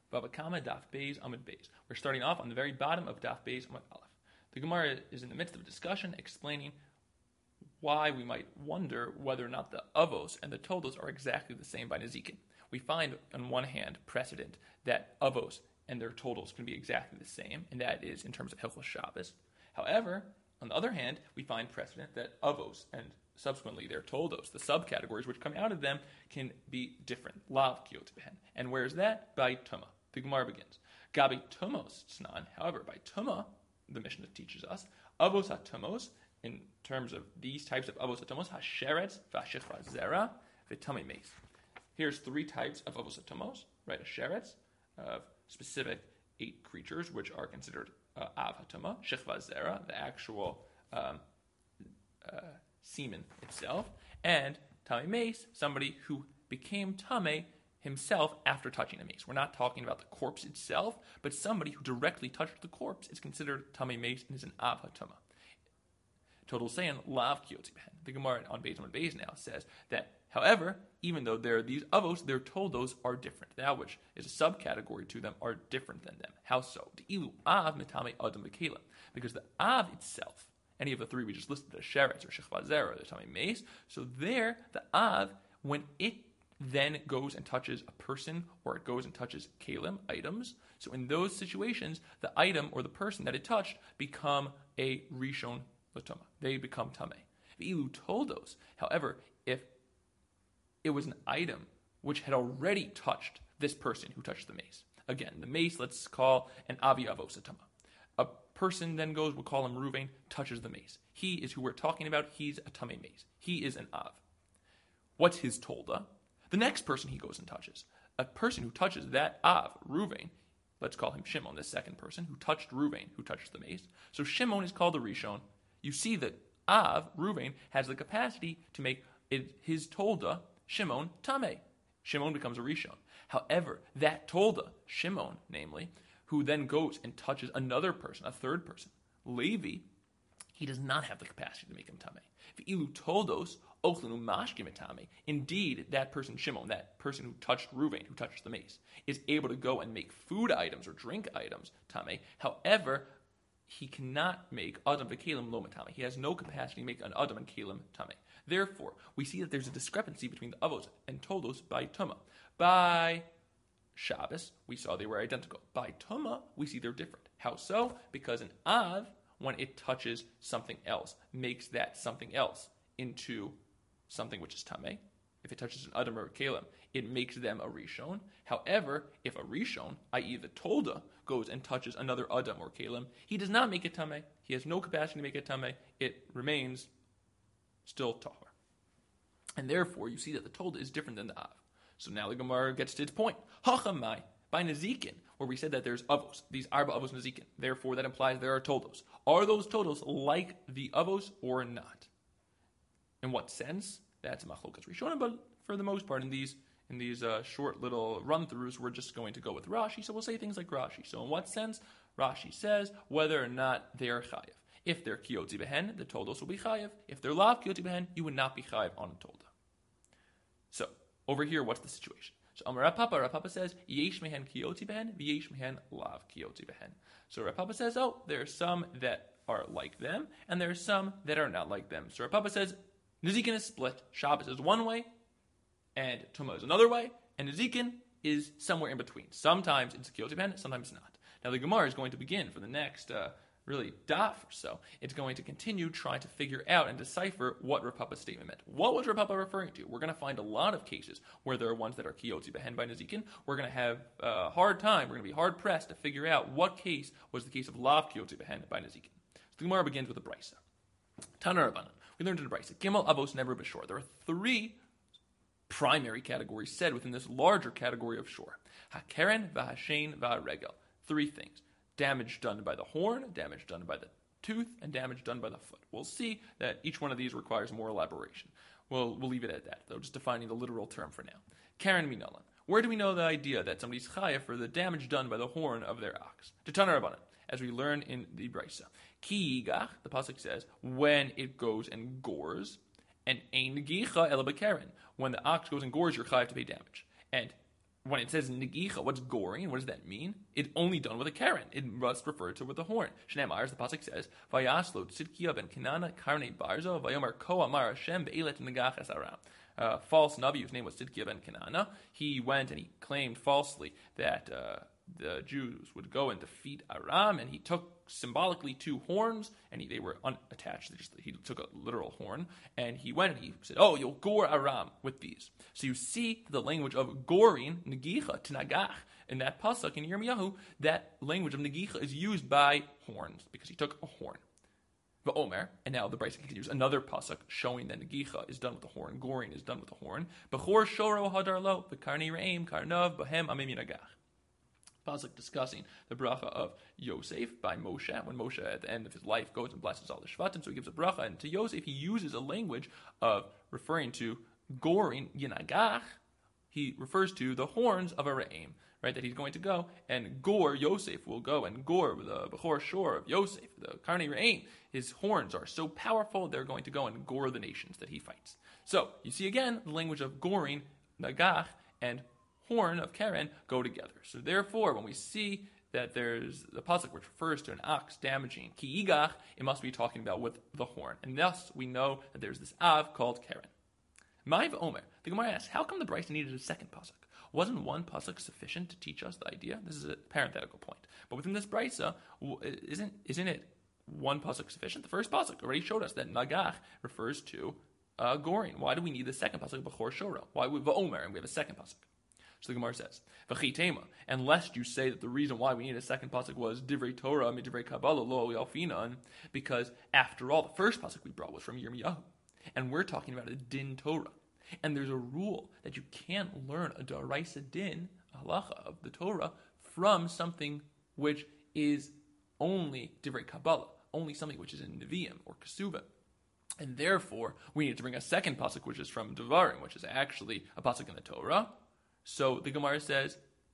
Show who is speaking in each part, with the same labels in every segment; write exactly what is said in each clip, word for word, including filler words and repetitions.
Speaker 1: Baba Kama Daf Beis Amud Beis. We're starting off on the very bottom of Daf Beis Amud Aleph. The Gemara is in the midst of a discussion explaining why we might wonder whether or not the avos and the toldos are exactly the same by Nezikin. We find, on one hand, precedent that avos and their toldos can be exactly the same, and that is in terms of Hilchos Shabbos. However, on the other hand, we find precedent that avos and subsequently their toldos, the subcategories which come out of them, can be different. Lav kiyot behen. And where is that? By Tumah. The Gemara begins. Gabi tumos snan. However, by Tumah, the Mishnah teaches us, avos ha-tumos, in terms of these types of avos ha-tumos, ha-sheretz, va-shechva zera, v'tamei meis. Here's three types of avos ha-tumos, right? A sheretz, of specific eight creatures, which are considered uh, av ha-tumah, shechva zera, the actual um, uh, semen itself, and tamei meis, somebody who became tamei himself after touching a mace. We're not talking about the corpse itself, but somebody who directly touched the corpse is considered tamei meis and is an av ha-tumah. Total saying lav kiyotzi behen. The Gemara on Beis Amud Beis now says that, however, even though there are these avos, their toldos are different. That which is a subcategory to them are different than them. How so? The ilu av mitame adam v'kelim, because the av itself, any of the three we just listed, the sheretz or shechva zera or the tamei meis, so there the av, when it then goes and touches a person or it goes and touches kalim, items, so in those situations, the item or the person that it touched become a rishon l'tumah. They become tamei. V'ilu toldos, however, if it was an item which had already touched this person who touched the mace. Again, the mace, let's call an avi avos a tamah. A person then goes, we'll call him Ruvain, touches the mace. He is who we're talking about. He's a tamei mace. He is an av. What's his tolda? The next person he goes and touches. A person who touches that av, Ruvain, let's call him Shimon, the second person who touched Ruvain, who touched the mace. So Shimon is called the Rishon. You see that av, Ruvain, has the capacity to make it, his tolda, Shimon, tamei. Shimon becomes a Rishon. However, that tolda, Shimon, namely, who then goes and touches another person, a third person, Levi, he does not have the capacity to make him tamei. V'ilu toldos ochlenu mashkim tamei. Indeed, that person Shimon, that person who touched Ruvain, who touched the mace, is able to go and make food items or drink items tamei. However, he cannot make adam v'kelim lo tamei. He has no capacity to make an adam and kelim tamei. Therefore, we see that there's a discrepancy between the avos and toldos by Tumah. By Shabbos, we saw they were identical. By Tumah, we see they're different. How so? Because an av, when it touches something else, makes that something else into something which is tamei. If it touches an adam or a kelim, it makes them a rishon. However, if a rishon, that is the tolda, goes and touches another adam or kelim, he does not make it tamei. He has no capacity to make it tamei. It remains still tahor. And therefore, you see that the tolda is different than the av. So now the Gemara gets to its point. Hachamai, by Nezikin, where we said that there's avos, these arba avos Nezikin. Therefore, that implies there are toldos. Are those toldos like the avos or not? In what sense? That's machlokas rishonim, but for the most part, in these in these uh, short little run-throughs, we're just going to go with Rashi, so we'll say things like Rashi. So in what sense? Rashi says whether or not they are chayiv. If they're kiyotzi behen, the toldos will be chayiv. If they're lav kiyotzi behen, you would not be chayiv on a tolda. So, over here, what's the situation? So Amar Rav Papa, Rav Papa says, yesh mehen kiyotzi behen, v'yesh mehen lav kiyotzi behen. So Rav Papa says, oh, there are some that are like them, and there are some that are not like them. So Rav Papa says, Nezikin is split. Shabbos is one way, and Tumah is another way, and Nezikin is somewhere in between. Sometimes it's kiyotzi behen, sometimes not. Now the Gemara is going to begin for the next, uh, really, daf or so. It's going to continue trying to figure out and decipher what Rav Papa's statement meant. What was Rav Papa referring to? We're going to find a lot of cases where there are ones that are kiyotzi behen by Nezikin. We're going to have a hard time, we're going to be hard-pressed to figure out what case was the case of lav kiyotzi behen by Nezikin. So the Gemara begins with a brisa. Tana Rabbanan. We learned in the brisa. Gimel avos never b'shor. There are three primary categories said within this larger category of shor. Ha-keren, v'ha-shein, v'ha-regel. Three things. Damage done by the horn, damage done by the tooth, and damage done by the foot. We'll see that each one of these requires more elaboration. We'll, we'll leave it at that, though, just defining the literal term for now. Karen minalan. Where do we know the idea that somebody's chayav for the damage done by the horn of their ox? To Tana Rabbanan, as we learn in the brisa. Ki yigach, the pasuk says, when it goes and gores, and ein gicha ela b'keren. When the ox goes and gores, you're chayav to pay damage. And when it says negicha, what's goring? What does that mean? It's only done with a keren. It must refer to with a horn. Shnei Myers, the pasuk says, "Vayaslo tzidkiya ben Kenana karnei barzo vayomer ko amar Hashem be'elet negach es aram." Uh, false Navi, whose name was Tzidkiya ben Kenana, he went and he claimed falsely that uh, the Jews would go and defeat Aram, and he took symbolically two horns, and he, they were unattached. They just, he took a literal horn, and he went and he said, "Oh, you'll gore Aram with these." So you see the language of goring, negicha, t'nagach, in that pasuk in Yirmiyahu, that language of negicha is used by horns, because he took a horn. V'omer, and now the Brisa continues, another pasuk showing that negicha is done with the horn, goring is done with the horn. Bechor shoro hadar lo, v'karni re'im, karnav, b'hem amim yinagach. Pasuk discussing the bracha of Yosef by Moshe, when Moshe at the end of his life goes and blesses all the Shvatim, so he gives a bracha, and to Yosef he uses a language of referring to goring yinagach. He refers to the horns of a re'im, right, that he's going to go and gore, Yosef will go and gore the Bechor Shor of Yosef, the Karni Re'im. His horns are so powerful, they're going to go and gore the nations that he fights. So, you see again, the language of goring, nagach, and horn of Keren go together. So therefore, when we see that there's the pasuk which refers to an ox damaging ki igach, it must be talking about with the horn. And thus, we know that there's this av called Keren. Ma'av Omer, the Gemara asks, how come the Brisa needed a second pasuk? Wasn't one pasuk sufficient to teach us the idea? This is a parenthetical point. But within this Brisa, isn't isn't it one pasuk sufficient? The first pasuk already showed us that nagach refers to uh, goring. Why do we need the second pasuk, b'chor shoro? Why we v'omer, and we have a second pasuk? So the Gemara says, v'chitema, and lest you say that the reason why we need a second pasuk was divrei Torah, midivrei Kabbalah, lo yalfinan, because after all, the first pasuk we brought was from Yirmiyahu, and we're talking about a din Torah. And there's a rule that you can't learn a daraisa din, a halacha of the Torah, from something which is only divrei Kabbalah, only something which is in Nevi'im or Kesuvim. And therefore, we need to bring a second pasuk, which is from Devarim, which is actually a pasuk in the Torah. So the Gemara says,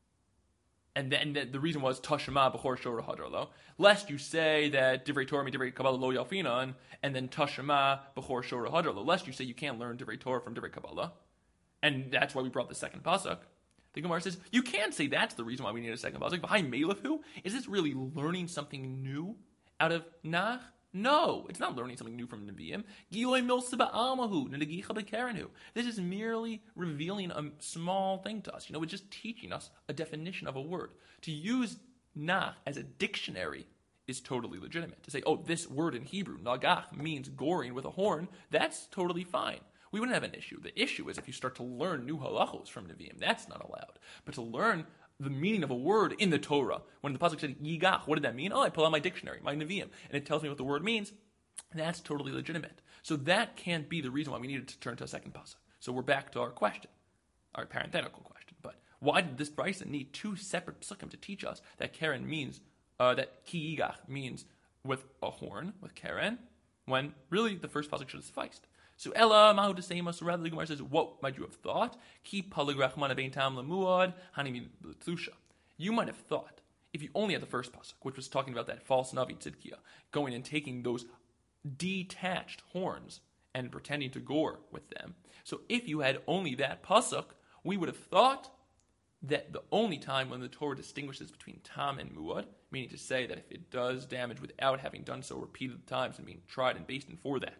Speaker 1: and then the, the reason was Tashema b'chor shor hadarlo, lest you say that divrei Torah mi divrei Kabbalah lo yalfinan, and then Tashema b'chor shor hadarlo, lest you say you can't learn divrei Torah from divrei Kabbalah, and that's why we brought the second pasuk. The Gemara says you can't say that's the reason why we need a second pasuk. Behind Melefu, is this really learning something new out of Nach? No, it's not learning something new from Nevi'im. Giloi milsa ba'almahu, negicha b'kerenu. This is merely revealing a small thing to us. You know, it's just teaching us a definition of a word. To use nach as a dictionary is totally legitimate. To say, oh, this word in Hebrew, nagach, means goring with a horn, that's totally fine. We wouldn't have an issue. The issue is if you start to learn new halachos from Nevi'im, that's not allowed. But to learn the meaning of a word in the Torah, when the pasuk said yigach, what did that mean? Oh, I pull out my dictionary, my Nevi'im, and it tells me what the word means. That's totally legitimate. So that can't be the reason why we needed to turn to a second pasuk. So we're back to our question, our parenthetical question. But why did this Brisa need two separate psukim to teach us that Keren means, uh, that ki yigach means with a horn, with Keren, when really the first pasuk should have sufficed? So Ella Mahu Desema, so rather the Gemara says, what might you have thought? Keep Paligrachman Abein Tam Lemuad, Hanimi Tlusha. You might have thought, if you only had the first pasuk, which was talking about that false Navi Tzidkiya, going and taking those detached horns and pretending to gore with them. So if you had only that pasuk, we would have thought that the only time when the Torah distinguishes between Tam and Muad, meaning to say that if it does damage without having done so repeated times and being tried and based in for that,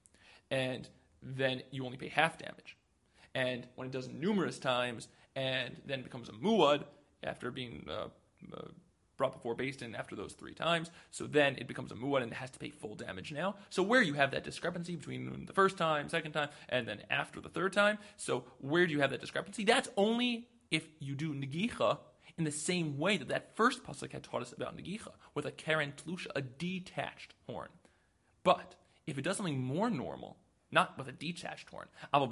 Speaker 1: and then you only pay half damage. And when it does it numerous times, and then it becomes a muad after being uh, uh, brought before Beis Din after those three times, so then it becomes a muad and it has to pay full damage now. So where you have that discrepancy between the first time, second time, and then after the third time, so where do you have that discrepancy? That's only if you do negicha in the same way that that first pasuk had taught us about negicha, with a keren tlusha, a detached horn. But if it does something more normal, not with a detached horn,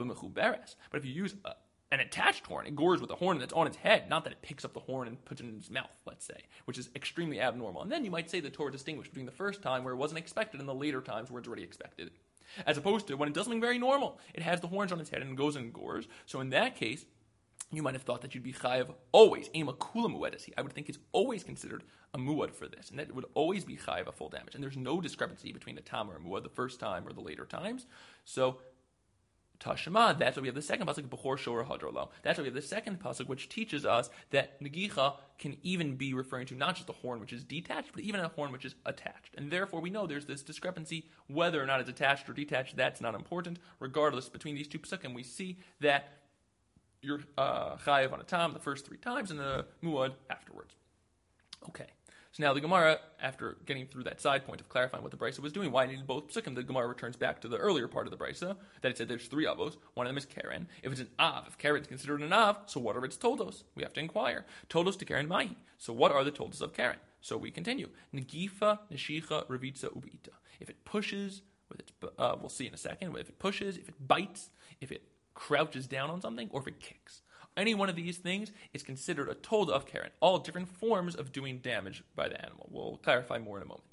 Speaker 1: but if you use a, an attached horn, it gores with a horn that's on its head, not that it picks up the horn and puts it in its mouth, let's say, which is extremely abnormal. And then you might say the Torah distinguished between the first time where it wasn't expected and the later times where it's already expected. As opposed to when it does something very normal, it has the horns on its head and goes and gores. So in that case, you might have thought that you'd be chayav always, ema kula muedasi. I would think it's always considered a muad for this, and that it would always be chayav a full damage. And there's no discrepancy between a tam or a muad the first time or the later times. So Tashma, that's why we have the second pasuk, Bechor Shor Hadrolo. That's why we have the second pasuk, which teaches us that Negicha can even be referring to not just a horn which is detached, but even a horn which is attached. And therefore we know there's this discrepancy, whether or not it's attached or detached, that's not important. Regardless, between these two pasukim, we see that you're uh, chayev on a tam the first three times and the muad afterwards. Okay. So now the Gemara, after getting through that side point of clarifying what the Brisa was doing, why it needed both psukim, the Gemara returns back to the earlier part of the Brisa, that it said there's three avos, one of them is Karen. If it's an av, if Karen is considered an av, so what are its toldos? We have to inquire. Toldos to Karen mahi. So what are the toldos of Karen? So we continue. Negifa, neshicha, revitza, ubiita. If it pushes, with its, uh, we'll see in a second, if it pushes, if it bites, if it crouches down on something, or if it kicks. Any one of these things is considered a tolda of Karen. All different forms of doing damage by the animal. We'll clarify more in a moment.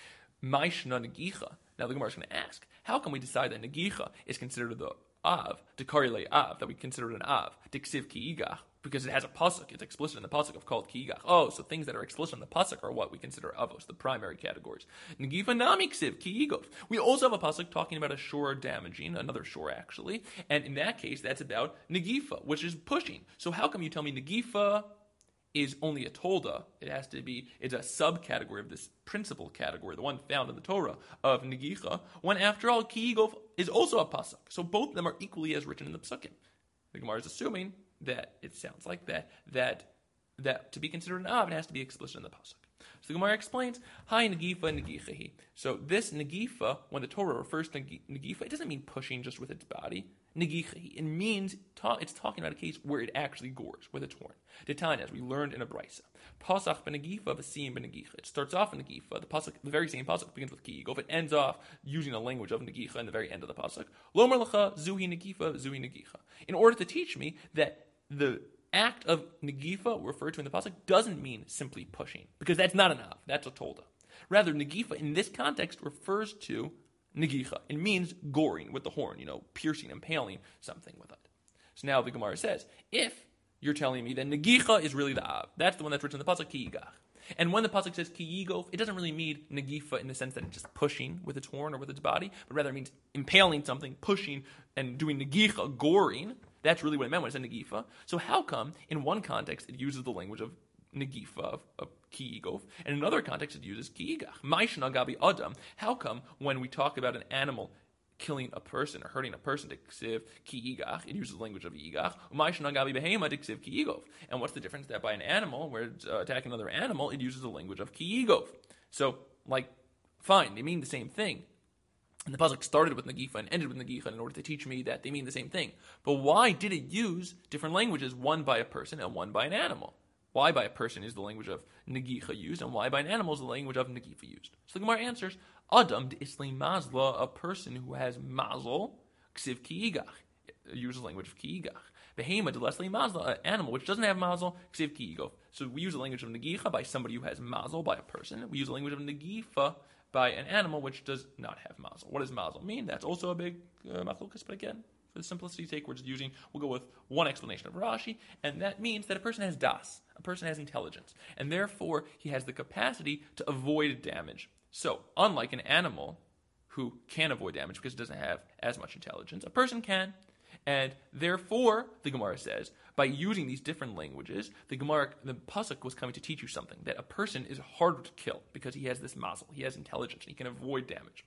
Speaker 1: Maishna negicha. Now the Gemara is going to ask, how can we decide that negicha is considered the av, dekarile av, that we consider it an av, diksiv ki igach, because it has a pasuk, it's explicit in the pasuk of called ki igach. Oh, so things that are explicit in the pasuk are what we consider avos, the primary categories. Negifa nami ksiv ki igos. We also have a pasuk talking about a shore damaging, another shore actually, and in that case, that's about negifa, which is pushing. So how come you tell me negifa is only a tolda? It has to be, it's a subcategory of this principal category, the one found in the Torah of negicha, when after all, ki igos is also a pasuk. So both of them are equally as written in the pasukim. The Gemara is assuming that it sounds like that, that that to be considered an av, it has to be explicit in the pasuk. So the Gemara explains, Hi negifa negichahi. So this negifa, when the Torah refers to negifa, it doesn't mean pushing just with its body. Negichahi. It means, ta- it's talking about a case where it actually gores with its horn. Detan, as we learned in a brisa. Pasach benegifa, v'siyim benegicha. It starts off in negifa. The pasuk, the very same pasuk begins with ki yigov. It ends off using a language of negicha in the very end of the pasuk. Lomer lecha, zuhi negifa, zuhi negicha. In order to teach me that the act of negifa referred to in the pasuk doesn't mean simply pushing, because that's not an av, that's a tolda. Rather, negifa in this context refers to negicha. It means goring with the horn, you know, piercing, impaling something with it. So now the Gemara says, if you're telling me that negicha is really the av, that's the one that's written in the pasuk ki yigach. And when the pasuk says ki yigof, it doesn't really mean negifa in the sense that it's just pushing with its horn or with its body, but rather it means impaling something, pushing, and doing negicha, goring. That's really what it meant when it said negifa. So how come in one context it uses the language of negifa, of, of ki yigof, and in another context it uses ki yigach? Maishna gabi adam. How come when we talk about an animal killing a person or hurting a person, diksiv ki yigach, it uses the language of yigach? Maishna gabi behema diksiv ki yigof. And what's the difference that by an animal, where it's uh, attacking another animal, it uses the language of ki yigof? So, like, fine, they mean the same thing. And the pasuk started with negifa and ended with negicha in order to teach me that they mean the same thing. But why did it use different languages, one by a person and one by an animal? Why by a person is the language of negicha used, and why by an animal is the language of negifa used? So the Gemara answers, Adam de isli mazla, a person who has mazel, ksiv ki yigach, uses the language of ki yigach. Behema de lesli mazla, an animal which doesn't have mazel, ksiv ki yigof. So we use the language of negicha by somebody who has mazel, by a person. We use the language of negifa by an animal which does not have mazel. What does mazel mean? That's also a big uh, machlokas, but again, for the simplicity's sake, we're just using, we'll go with one explanation of Rashi, and that means that a person has das, a person has intelligence, and therefore he has the capacity to avoid damage. So, unlike an animal who can avoid damage because it doesn't have as much intelligence, a person can. And therefore, the Gemara says, by using these different languages, the Gemara, the pasuk was coming to teach you something, that a person is harder to kill because he has this mazel, he has intelligence, and he can avoid damage.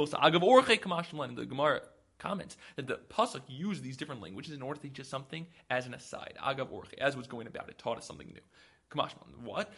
Speaker 1: And the Gemara comments that the pasuk used these different languages in order to teach us something as an aside, agav orche, as was going about, it taught us something new. What?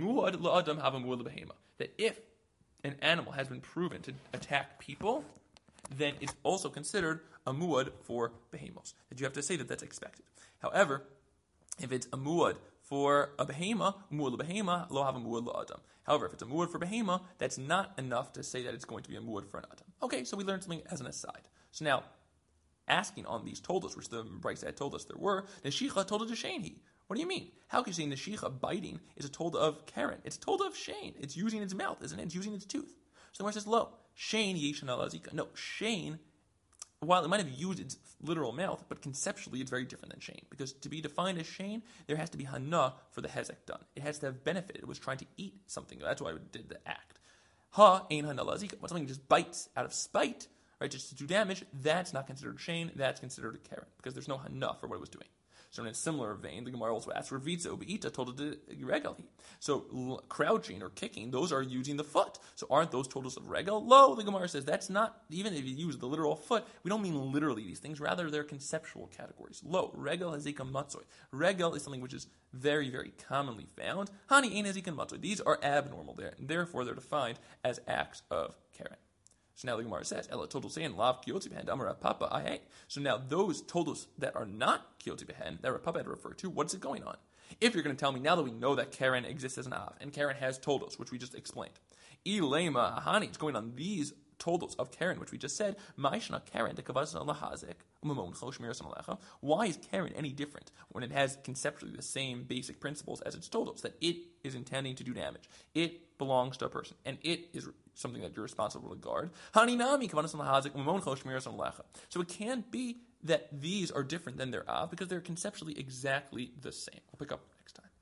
Speaker 1: That if an animal has been proven to attack people, then it's also considered a muad for behemos. That you have to say that that's expected. However, if it's a muad for a behema, muad behema, lo have a muad adam. However, if it's a muad for behema, that's not enough to say that it's going to be a muad for an adam. Okay, so we learned something as an aside. So now, asking on these told us, which the Brisa had told us there were, neshicha told to Shani. What do you mean? How can you say neshicha, biting, is a told of Karen? It's told of Shane. It's using its mouth, isn't it? It's using its tooth. So the Gemara says, lo, Shane yeshan al azika. No, Shane, while it might have used its literal mouth, but conceptually it's very different than Shane. Because to be defined as Shane, there has to be hana for the hezek done. It has to have benefited. It was trying to eat something. That's why it did the act. Ha, ein hana lazika. When something just bites out of spite, right, just to do damage, that's not considered Shane, that's considered a Karen, because there's no Hana for what it was doing. So in a similar vein, the Gemara also asks, Ravitza Ubeita told it regal. So l- crouching or kicking, those are using the foot. So aren't those totals of regal? Lo, the Gemara says that's not, even if you use the literal foot, we don't mean literally these things, rather they're conceptual categories. Lo, regal hazika matzoi. Regal is something which is very, very commonly found. Hani ein hazika matzoi. These are abnormal there, and therefore they're defined as acts of Karen. So now the Gemara says, Ela todos saying lav kiyotzi behen amar Papa ahe. So now those todos that are not kiyotzi behen, that Rav Papa had referred to, what's it going on? If you're going to tell me now that we know that Karen exists as an av, and Karen has todos, which we just explained, ilema ahani, it's going on these todos of Karen, which we just said, ma'ishna Karen dekavazna lahazek umamon chol shmiras alecha. Why is Karen any different when it has conceptually the same basic principles as its todos, that it is intending to do damage? It belongs to a person, and it is something that you're responsible to guard. Haninami kavazna lahazek umamon chol shmiras alecha. So it can't be that these are different than their av because they're conceptually exactly the same. I'll pick up